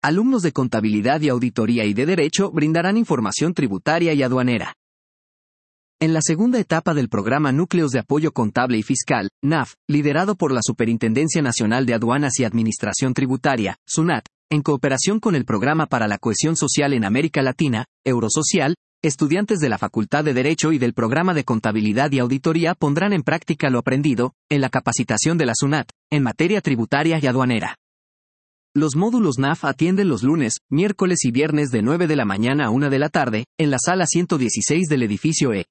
Alumnos de Contabilidad y Auditoría y de Derecho brindarán información tributaria y aduanera. En la segunda etapa del programa Núcleos de Apoyo Contable y Fiscal, NAF, liderado por la Superintendencia Nacional de Aduanas y Administración Tributaria, SUNAT, en cooperación con el Programa para la Cohesión Social en América Latina, Eurosocial, estudiantes de la Facultad de Derecho y del Programa de Contabilidad y Auditoría pondrán en práctica lo aprendido, en la capacitación de la SUNAT, en materia tributaria y aduanera. Los módulos NAF atienden los lunes, miércoles y viernes de 9 de la mañana a 1 de la tarde, en la sala 116 del edificio E.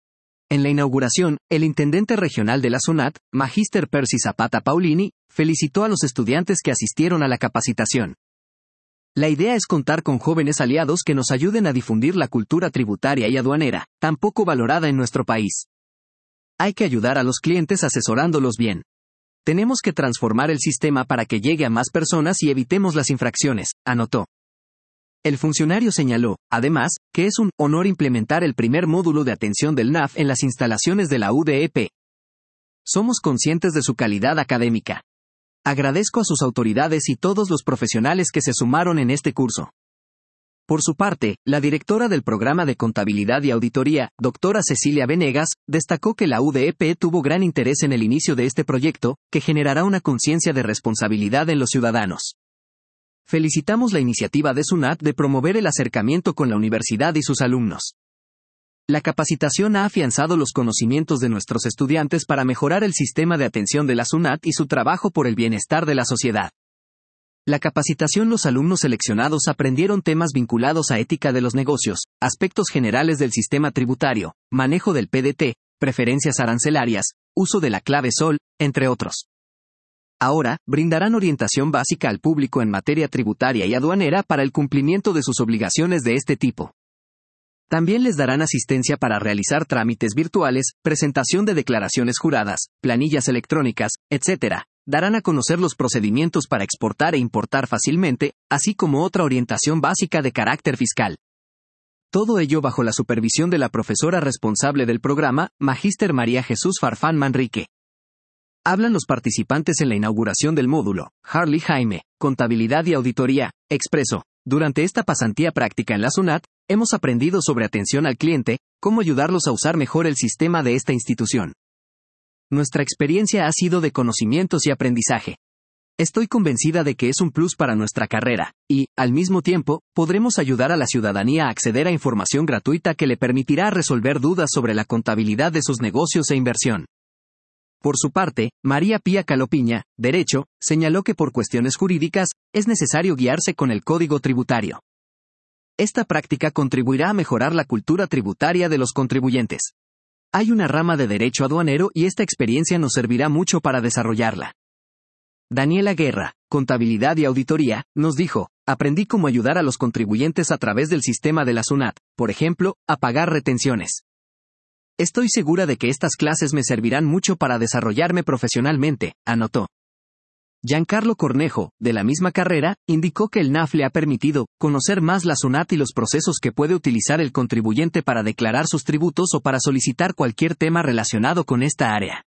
En la inauguración, el intendente regional de la SUNAT, Magíster Percy Zapata Paulini, felicitó a los estudiantes que asistieron a la capacitación. La idea es contar con jóvenes aliados que nos ayuden a difundir la cultura tributaria y aduanera, tan poco valorada en nuestro país. Hay que ayudar a los clientes asesorándolos bien. Tenemos que transformar el sistema para que llegue a más personas y evitemos las infracciones, anotó. El funcionario señaló, además, que es un honor implementar el primer módulo de atención del NAF en las instalaciones de la UDEP. Somos conscientes de su calidad académica. Agradezco a sus autoridades y todos los profesionales que se sumaron en este curso. Por su parte, la directora del Programa de Contabilidad y Auditoría, doctora Cecilia Venegas, destacó que la UDEP tuvo gran interés en el inicio de este proyecto, que generará una conciencia de responsabilidad en los ciudadanos. Felicitamos la iniciativa de SUNAT de promover el acercamiento con la universidad y sus alumnos. La capacitación ha afianzado los conocimientos de nuestros estudiantes para mejorar el sistema de atención de la SUNAT y su trabajo por el bienestar de la sociedad. La capacitación, los alumnos seleccionados aprendieron temas vinculados a ética de los negocios, aspectos generales del sistema tributario, manejo del PDT, preferencias arancelarias, uso de la clave SOL, entre otros. Ahora, brindarán orientación básica al público en materia tributaria y aduanera para el cumplimiento de sus obligaciones de este tipo. También les darán asistencia para realizar trámites virtuales, presentación de declaraciones juradas, planillas electrónicas, etc. Darán a conocer los procedimientos para exportar e importar fácilmente, así como otra orientación básica de carácter fiscal. Todo ello bajo la supervisión de la profesora responsable del programa, Magíster María Jesús Farfán Manrique. Hablan los participantes en la inauguración del módulo. Harley Jaime, Contabilidad y Auditoría, expresó. Durante esta pasantía práctica en la SUNAT, hemos aprendido sobre atención al cliente, cómo ayudarlos a usar mejor el sistema de esta institución. Nuestra experiencia ha sido de conocimientos y aprendizaje. Estoy convencida de que es un plus para nuestra carrera, y, al mismo tiempo, podremos ayudar a la ciudadanía a acceder a información gratuita que le permitirá resolver dudas sobre la contabilidad de sus negocios e inversión. Por su parte, María Pía Calopiña, Derecho, señaló que por cuestiones jurídicas, es necesario guiarse con el Código Tributario. Esta práctica contribuirá a mejorar la cultura tributaria de los contribuyentes. Hay una rama de derecho aduanero y esta experiencia nos servirá mucho para desarrollarla. Daniela Guerra, Contabilidad y Auditoría, nos dijo, aprendí cómo ayudar a los contribuyentes a través del sistema de la SUNAT, por ejemplo, a pagar retenciones. Estoy segura de que estas clases me servirán mucho para desarrollarme profesionalmente, anotó. Giancarlo Cornejo, de la misma carrera, indicó que el NAF le ha permitido conocer más la SUNAT y los procesos que puede utilizar el contribuyente para declarar sus tributos o para solicitar cualquier tema relacionado con esta área.